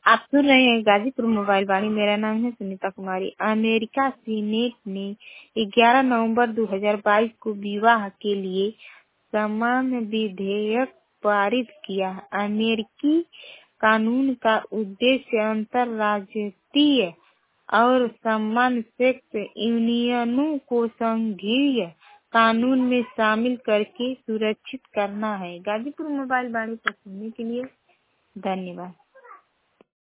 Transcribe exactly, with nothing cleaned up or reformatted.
आप सुन रहे हैं गाजीपुर मोबाइल वाणी। मेरा नाम है सुनीता कुमारी। अमेरिका सीनेट ने ग्यारह नवंबर दो हज़ार बाईस को विवाह के लिए समान विधेयक पारित किया। अमेरिकी कानून का उद्देश्य अंतर्राज्यीय और समान सेक्स यूनियनों को संघीय कानून में शामिल करके सुरक्षित करना है। गाजीपुर मोबाइल वाणी पर सुनने के लिए धन्यवाद।